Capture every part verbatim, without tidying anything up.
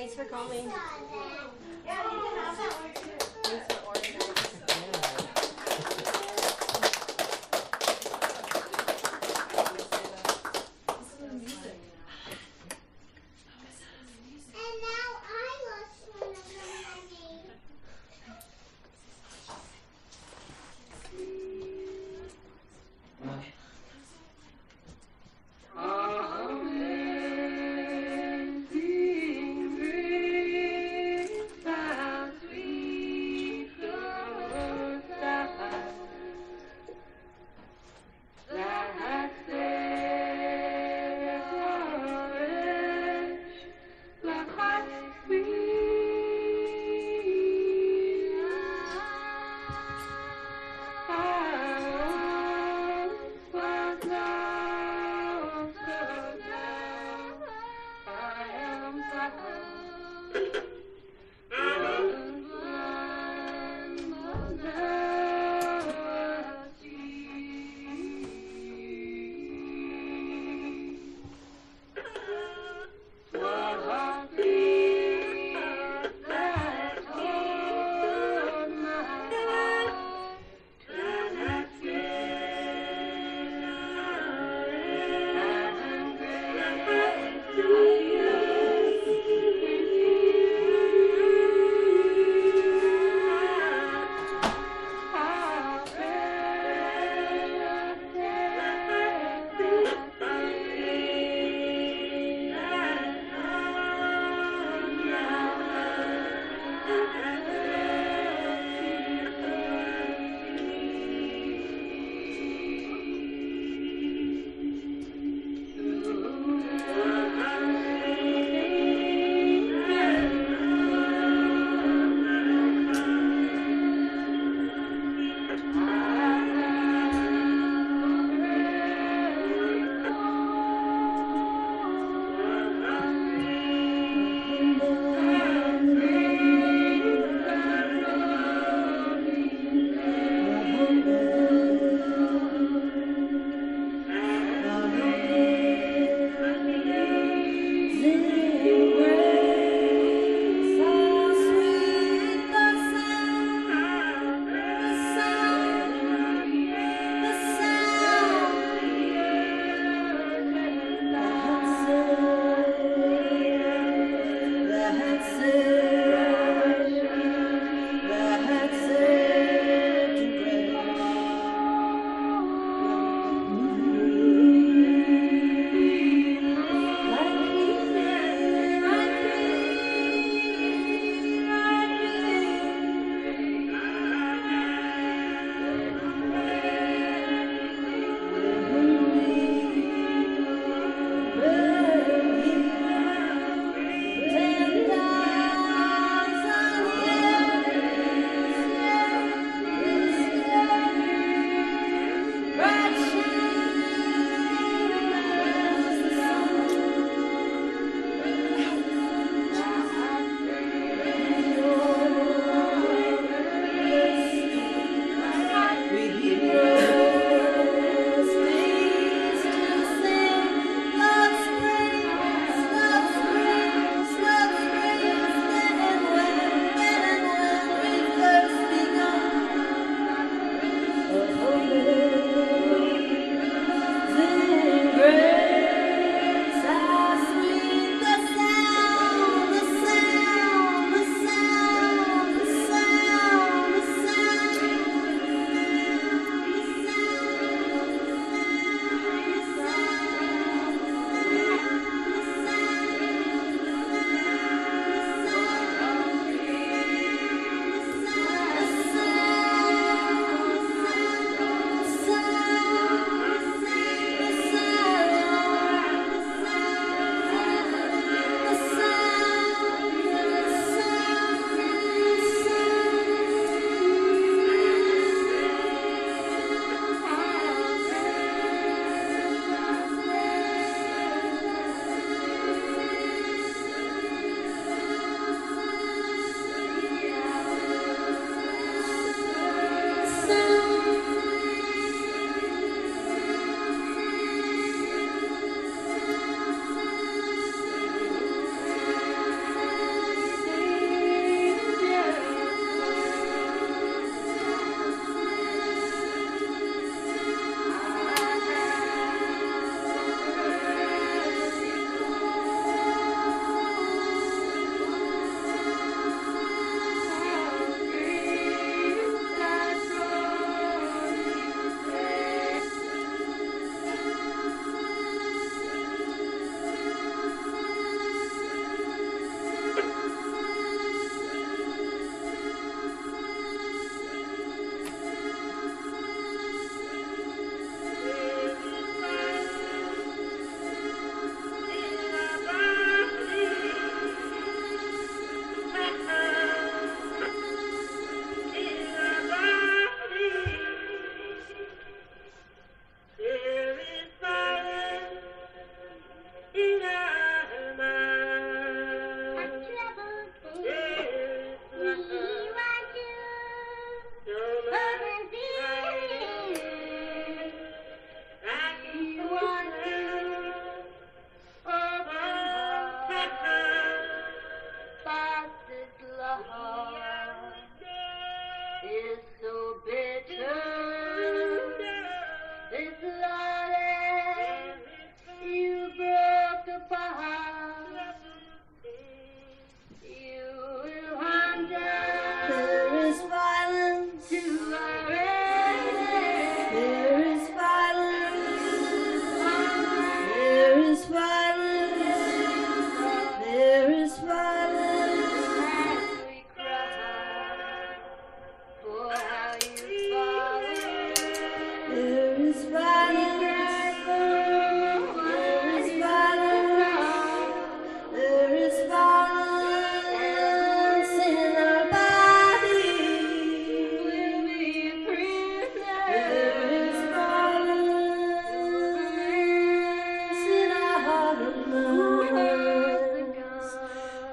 Thanks for coming. Yeah, you can have that one too. Thanks for organizing. Amen.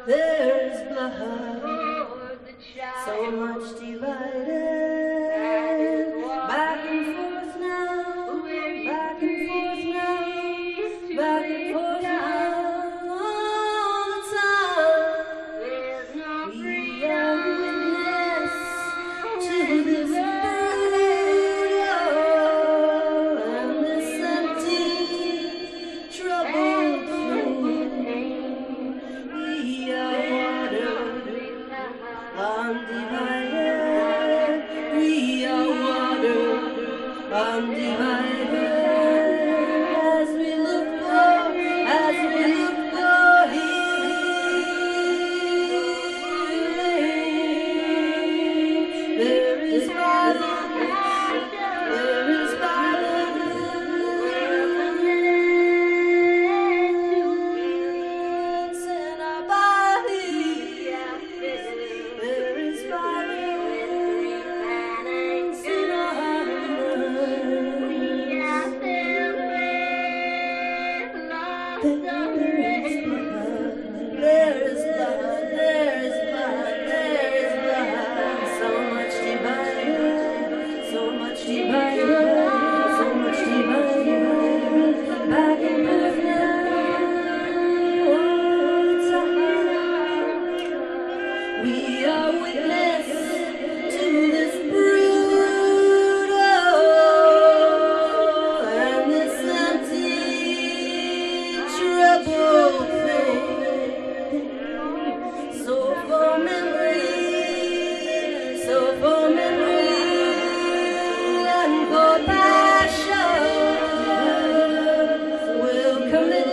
there's blood, so much divided, back and forth now, back and forth now, back and forth now, all the time. We are witness to this brutal and this empty, troubled undivided, we are water, undivided, as we look for, as we look for healing. There is violence, there is violence in our bodies. There is violence in our hearts. There is blood, there is blood, there is blood. So much divided, so much divided, so much divided. Back and forth now, all the time. We are witness to this brutal and this empty, troubled thing. So for memory, so for memory and for passion, we'll commit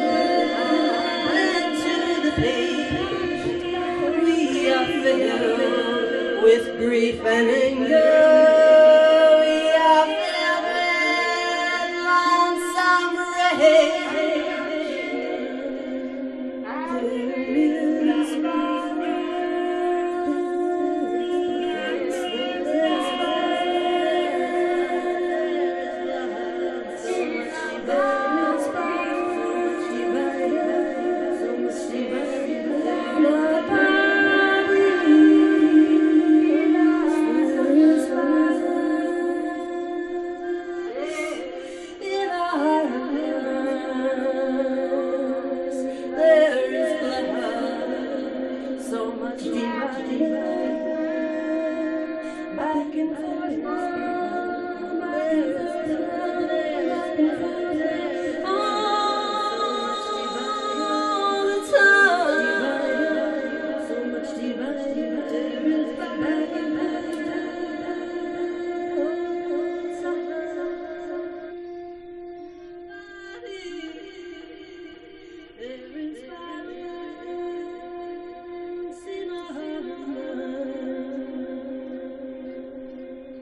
to the page. We are filled with grief and anger. We are filled with lonesome rage. There is violence, there is violence, so much divided, so much divided, so much divided. My body, there is violence in our hearts. There is blood, so much divided, back and forth now, back and forth now, back and forth now, all the time. So much divided, back and forth now, all the time. There is violence in our hearts.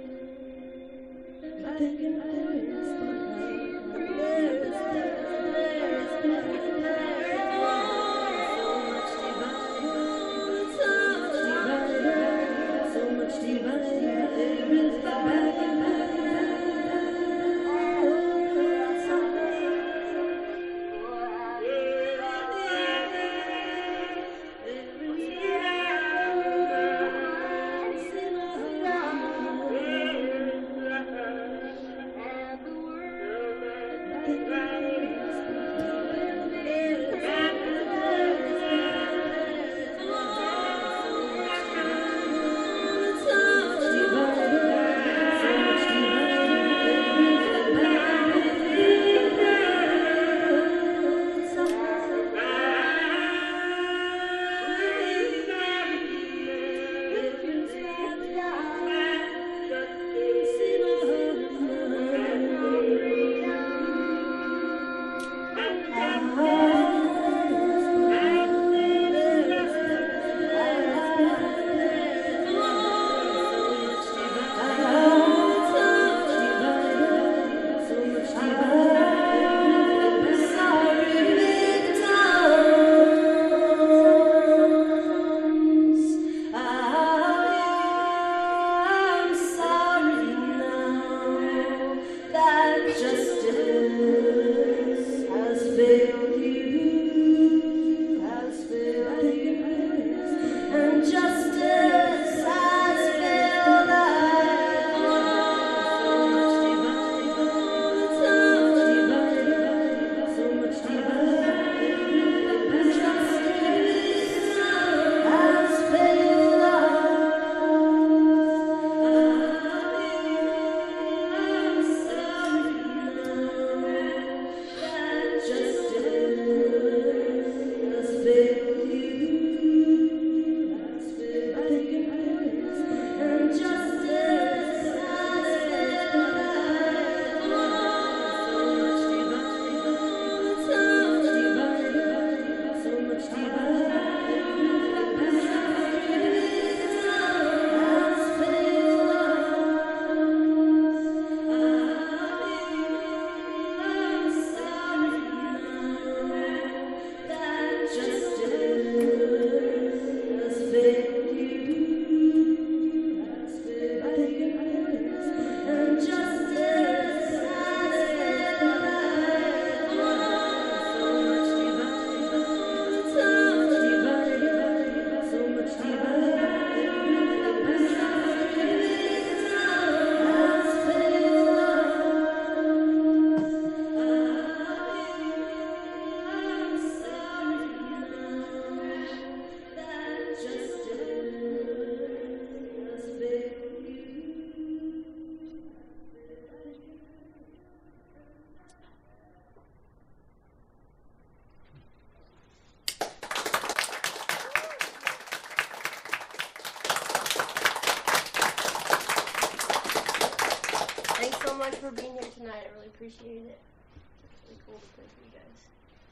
much for being here tonight. I really appreciate it. It's really cool to play for you guys.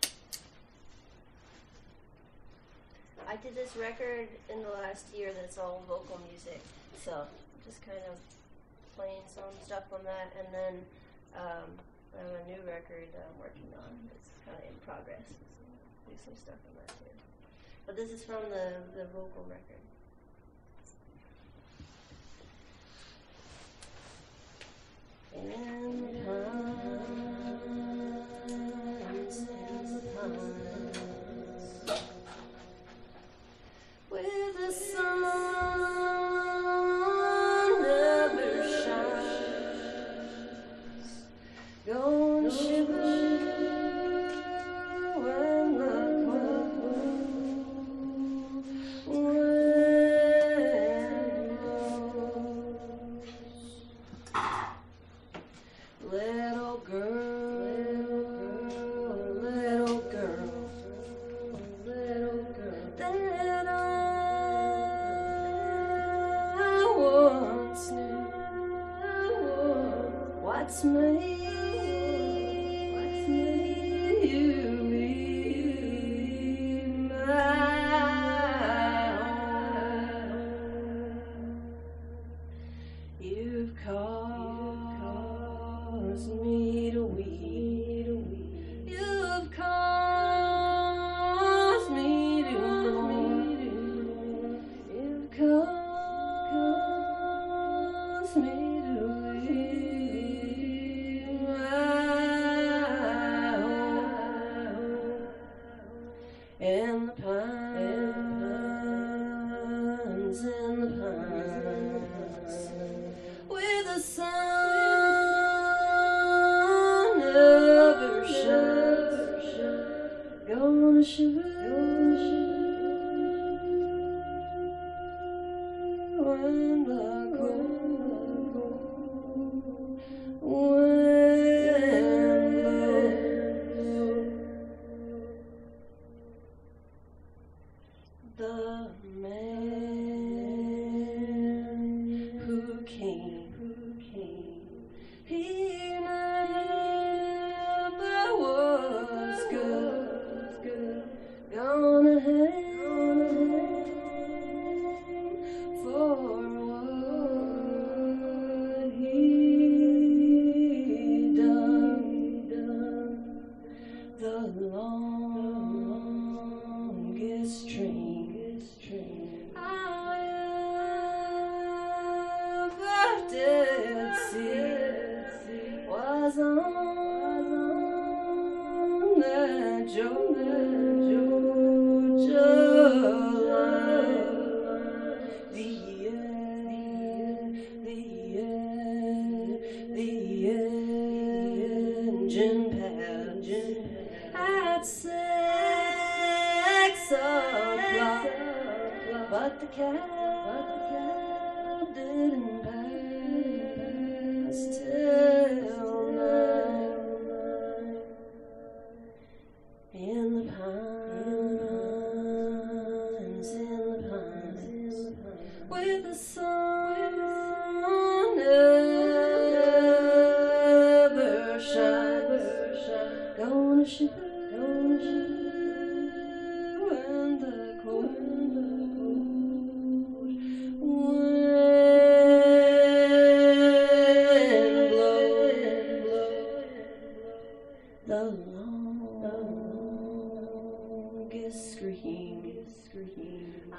I did this record in the last year that's all vocal music, so just kind of playing some stuff on that, and then um, I have a new record that I'm working on. It's kind of in progress. So do some stuff on that too. But this is from the, the vocal record. In the pines, in the pines, where the sun never shines, gonna shiver when the cold wind blows. Little girl, little girl, little girl that I once knew. What's made, what's made you leave my home? You've caused me to weep. You've caused me to mourn. You've caused me to leave my home. In the pines, in the pines, where the sun never shines, gonna shiver when the cold wind blows. The man who came, who came, he never was good, good. Gonna hang for what he done, the longest train I ever did see was on that Georgia line. The end, the end, the engine pad at six o'clock, but the cab didn't pass till nine. In the pines, in the pines, where the sun never shines, gonna shiver, gonna shiver when the cold wind blows. The longest scream I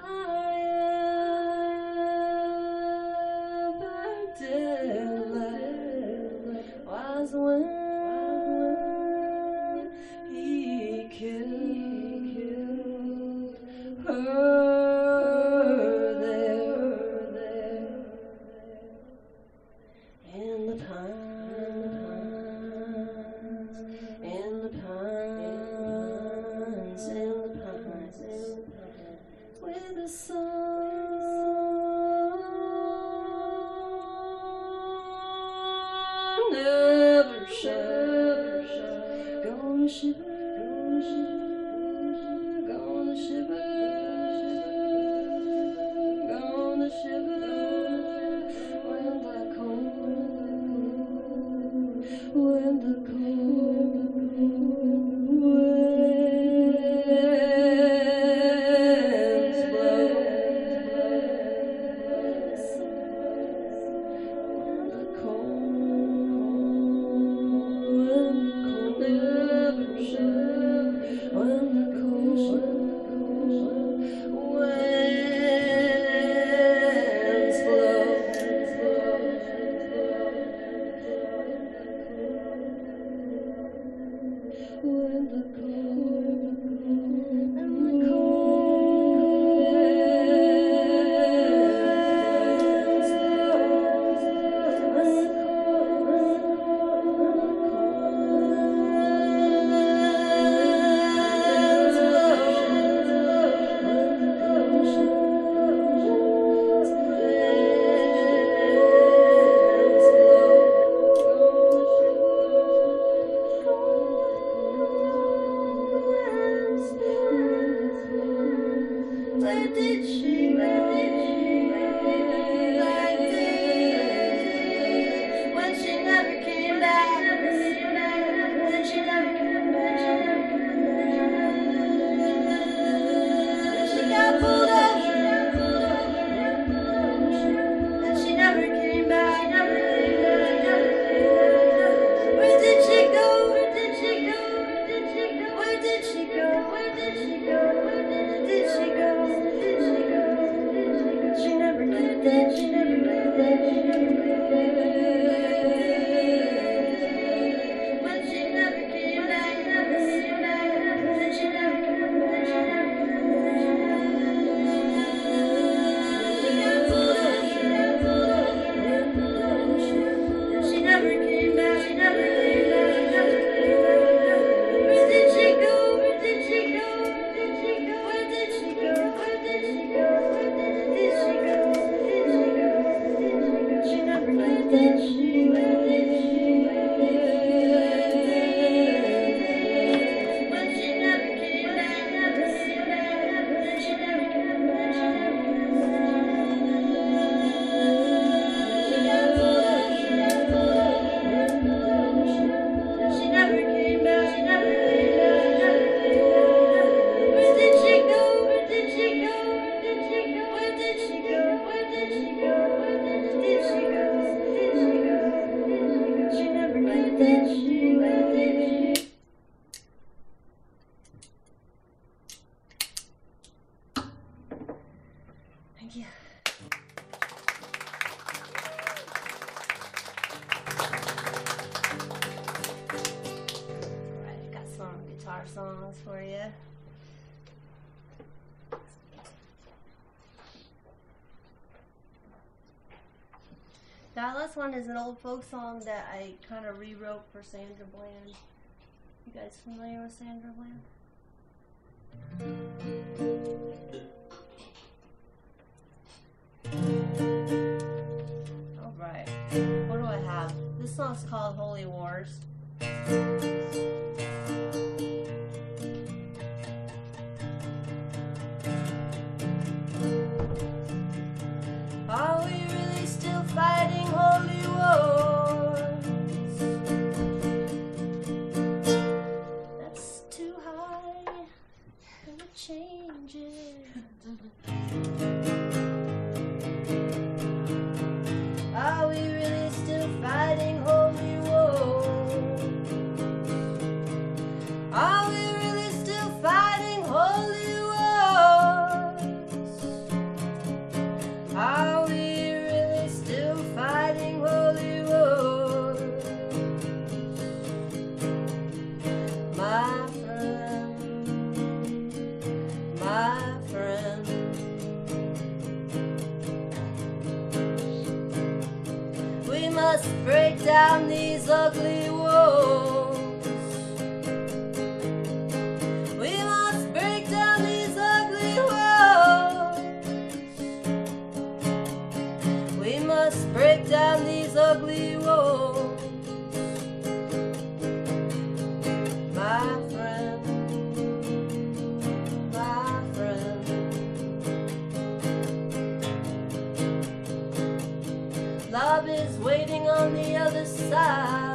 ever did let was when he killed her there in the pines, in the pines, in the pines, where the sun never shines, gonna shiver, gonna shiver, gonna shiver when the cold did she go? Like this, when she never came back, then she never came back. Then she got pulled over, and she never came back. Where did she go? Where did she go? Where did she go? Where did she go? Where did she go? Where did she go? She never did that. She never did that. When she never came back, never came back. Then she never came back. She got pulled over. She got pulled over. And she never came back. She never came back. Never came back. Where did she go? Where did she go? Where did she go? Where did she go? Where did she go? Where did she go? She never did that. She where did she when she never came back, never came back, then she never came back. She got pulled over, she got pulled over. She never came back, she never came back, never came back. Where did she go? Where did she go? Where did she go? Where did she go? Where did she go? Where did she go? Did she go? She never did that. She where did she? Thank you. Alright, I've got some guitar songs for you. That last one is an old folk song that I kind of rewrote for Sandra Bland. You guys familiar with Sandra Bland? Alright, what do I have? This song's called Holy Wars. Are we really still fighting holy wars? That's too high, gonna change it. Are we really still fighting holy wars? Are we really still fighting holy wars? Are we really still fighting holy wars? My friend, my friend, we must break down these ugly walls. We must break down these ugly walls. We must break down these ugly walls. My friend, my friend, love is waiting on the other side.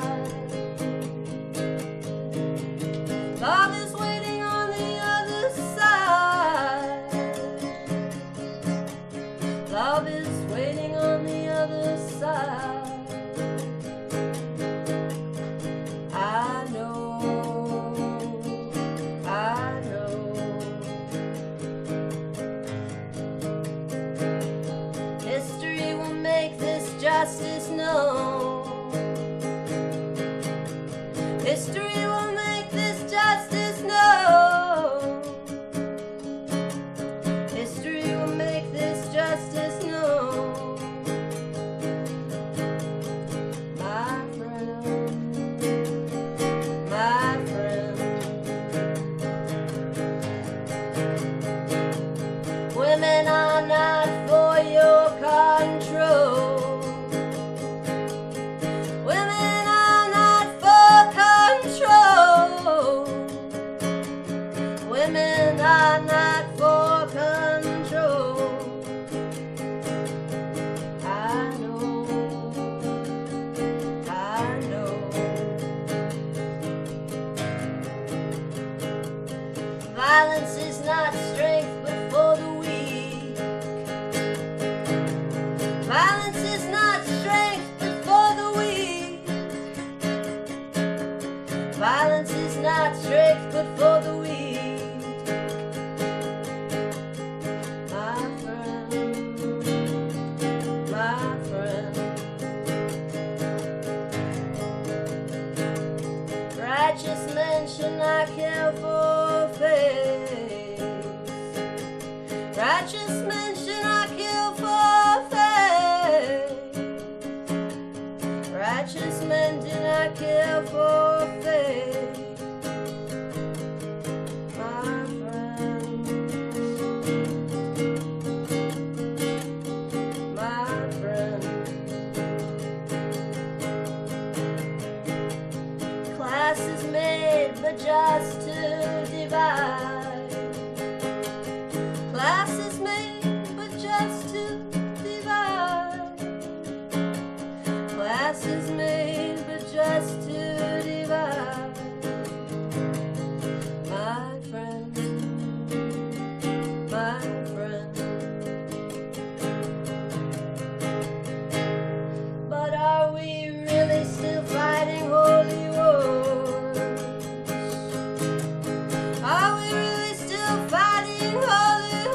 Love is waiting on the other side. Love is waiting on the other side. I know, I know. History will make this justice known. History will make this justice known. History will make this justice known. My friend, my friend. Women are not for your control. but for the weak. My friend, my friend. Righteous men should not care for faith. Righteous men should not kill for faith. Righteous men do not care for faith. My friend, my friend. Class is made but just to divide. Class is made but just to divide. Class is made but just to divide. My friend, my friend. But are we really still fighting holy wars? Are we really still fighting holy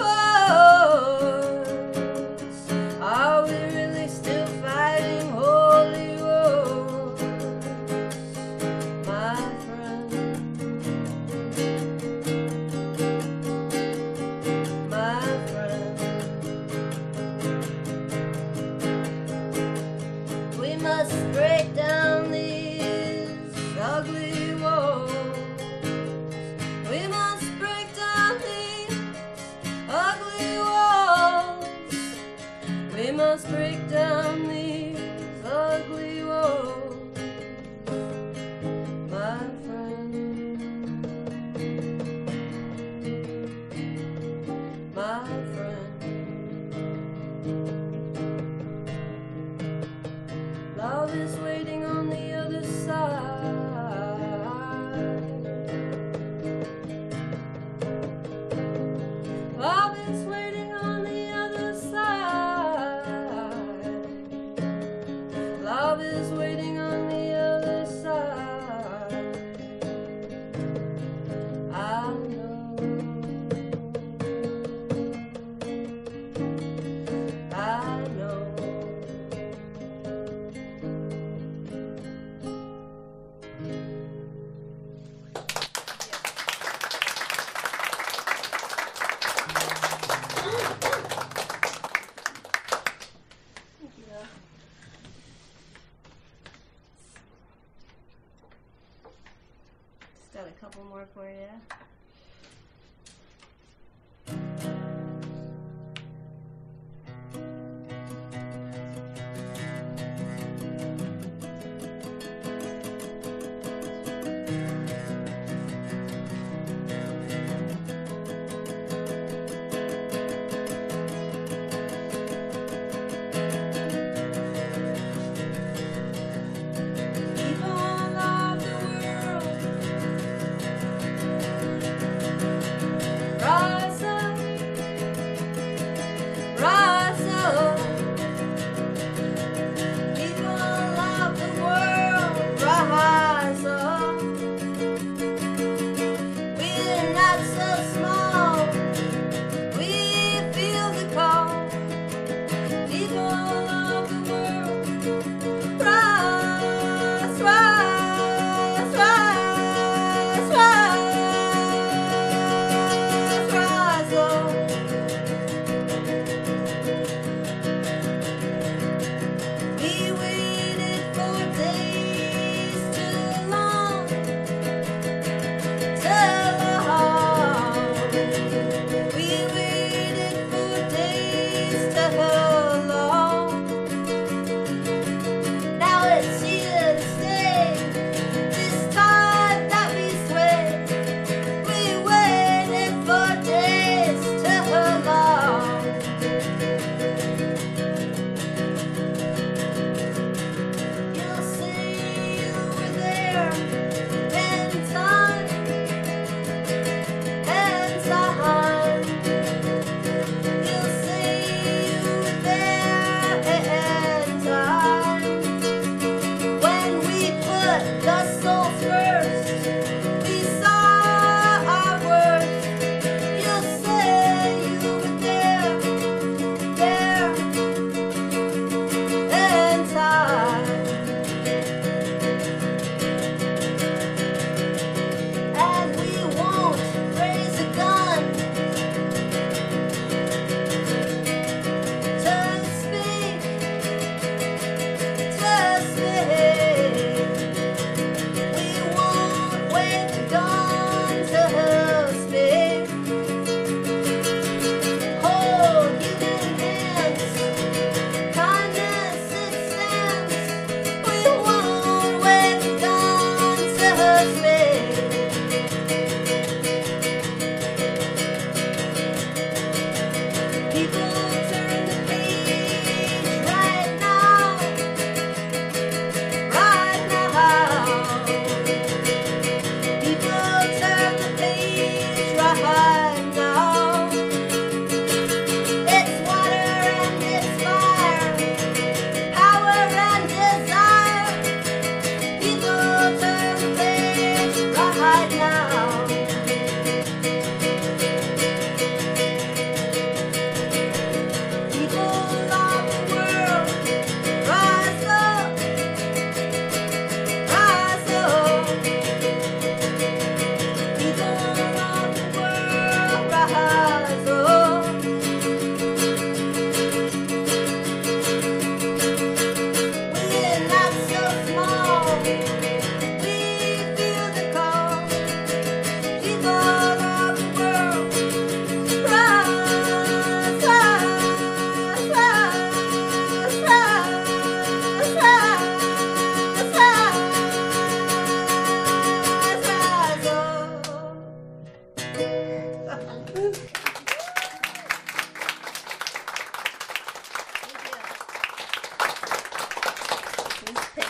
wars? Are we really still fighting holy wars? My friend, my friend. We must break down these ugly walls. We must break down these ugly walls. We must break down these ugly walls. My friend, my friend. Love is waiting on the other side. Love is waiting on the other side. Love is waiting on the other side. I know. I know. Thank you, though. Just got a couple more for you. People of the world,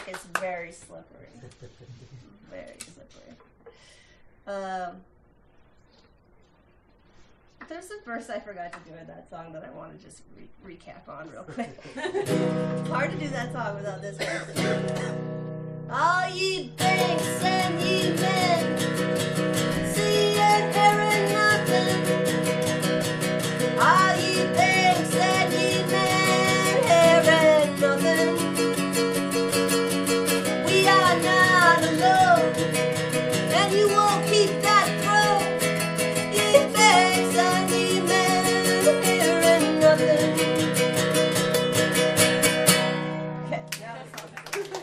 it's very slippery. Very slippery. Um, there's a verse I forgot to do in that song that I want to just re- recap on real quick. It's hard to do that song without this one. All ye banks and ye men, see and hearing nothing. All ye banks and ye men, hearing nothing. We are not alone, and you won't keep that throne. Ye banks and ye men, hearing nothing. Okay, now it's on.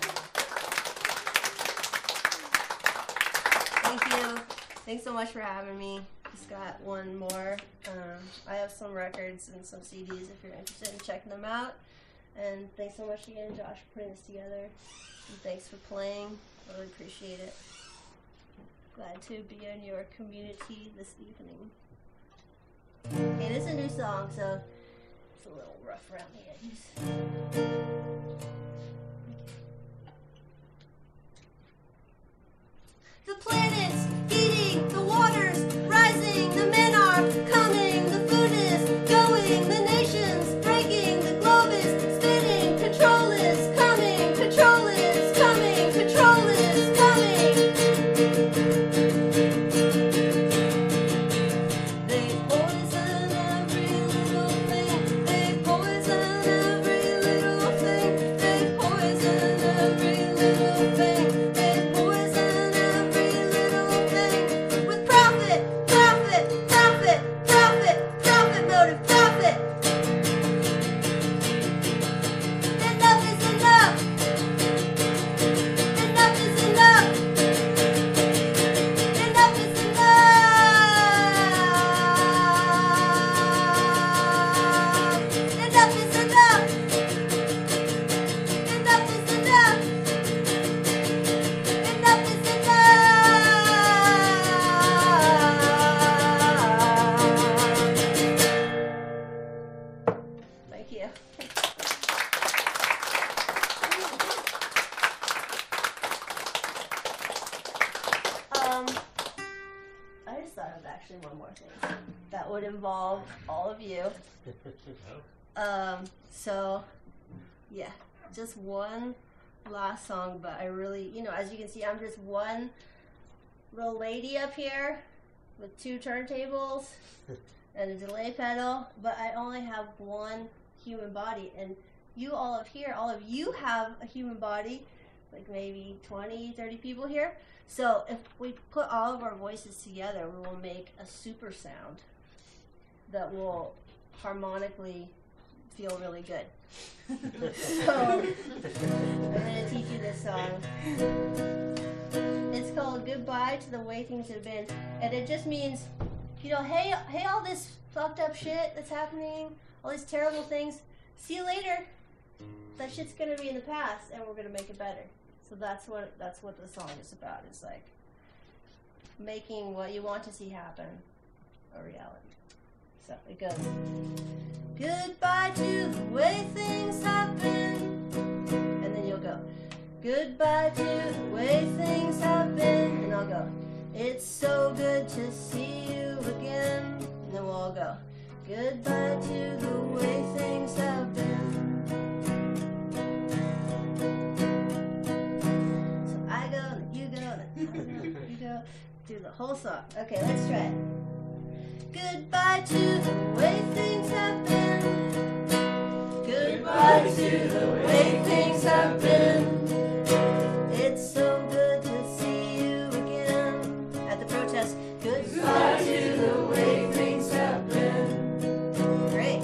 Thank you. Thanks so much for having me. Just got one more. Um, I have some records and some C Ds if you're interested in checking them out. And thanks so much again, Josh, for putting this together. And thanks for playing. Really appreciate it. Glad to be in your community this evening. Okay, this is a new song, so it's a little rough around the edges. The planets heating, the waters rising, the men are coming, the food is going, the nations breaking, the globe is spinning, control is coming, control is coming, control is coming. They poison every little thing, they poison every little thing, they poison every little thing, they poison every little thing. With profit, profit, profit, profit, profit motive, profit. Enough is enough. Enough is enough. Enough is enough. Enough is enough. Enough is enough. Enough is enough. Thank you. Um, I just thought of actually one more thing that would involve all of you. Um, so, yeah, just one last song, but I really, you know, as you can see, I'm just one little lady up here with two turntables and a delay pedal, but I only have one human body, and you all up here, all of you have a human body, like maybe twenty, thirty people here. So if we put all of our voices together, we will make a super sound that will harmonically feel really good. So I'm going to teach you this song. It's called Goodbye to the Way Things Have Been, and it just means, you know, hey, hey, all this fucked up shit that's happening, all these terrible things, see you later. That shit's going to be in the past, and we're going to make it better. So that's what that's what the song is about. It's like making what you want to see happen a reality. So it goes, goodbye to the way things have been. And then you'll go, goodbye to the way things have been. And I'll go, it's so good to see you again. And then we'll all go, goodbye to the way things have been. So I go, then you go, then I go, you go. Do the whole song. Okay, let's try it. Goodbye to the way things have been. Goodbye to the way things have been. It's so good to see you again. At the protest, goodbye to the way things have been. Great.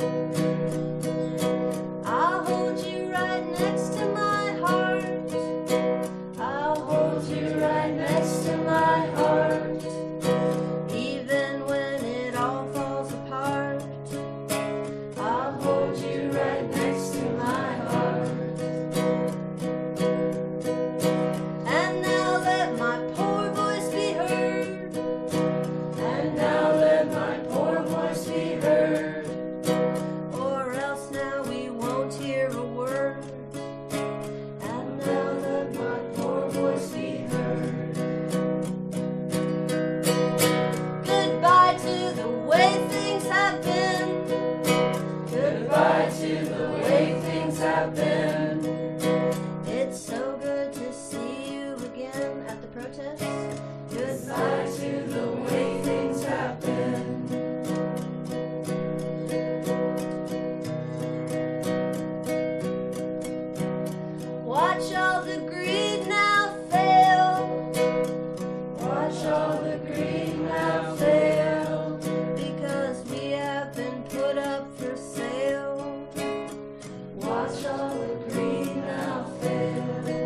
I'll hold you right next to my heart. I'll hold you right next to my heart. Even when it all falls apart, I'll hold you right next to my heart. to the way things have been. It's so good to see you again at the protest. Goodbye to the way things have been. Watch all the greed now fail. Watch all the greed now fail. Because we have been put up for sale. Watch all the greed now fail.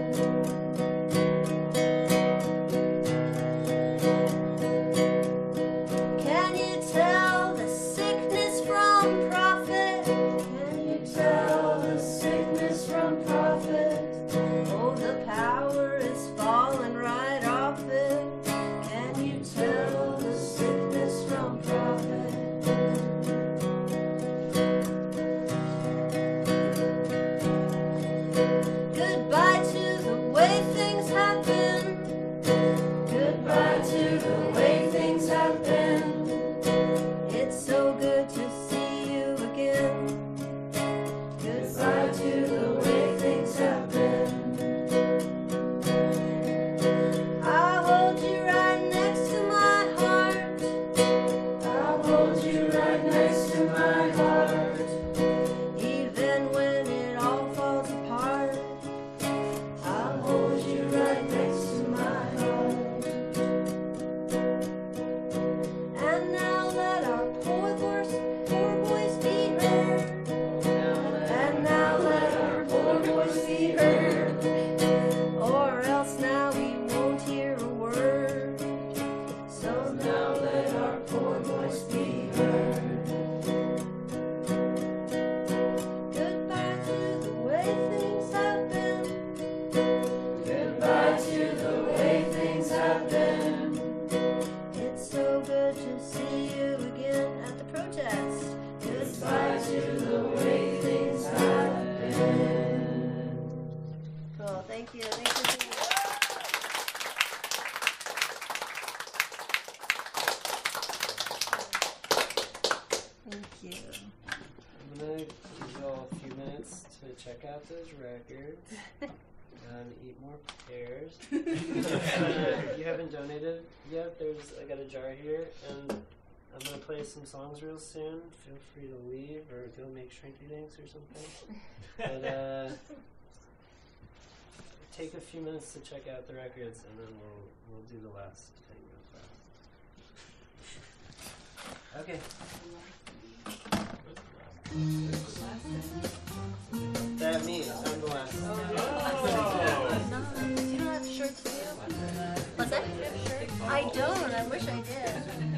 Can you tell the sickness from profit? Can you tell the sickness from profit? Oh, the power is falling right off it. Can you tell the sickness from profit? Goodbye to the way things have been. Goodbye to the way things have been. It's so good to see you again. Goodbye to the way things have been. I'll hold you right next to my heart. I'll hold you right next to my heart. Even when it all falls apart. I'll hold you right next to my heart. And now let our poor voice, poor voice be heard. And now let our poor voice be heard. Or else now we won't hear a word. So now let our poor voice be heard. Goodbye to the way things have been. Goodbye to the way things have been. It's so good to see you again at the protest. Goodbye to the way things have been. Cool, thank you. Thanks for being here. Thank you. I'm gonna give you all a few minutes to check out those records and eat more pears. uh, if you haven't donated yet, there's I got a jar here, and I'm gonna play some songs real soon. Feel free to leave or go make shrinky dinks or something. But uh, take a few minutes to check out the records, and then we'll we'll do the last thing real fast. Okay. That means I'm the last. You don't have shirts, do you? What's that? I don't. I wish I did.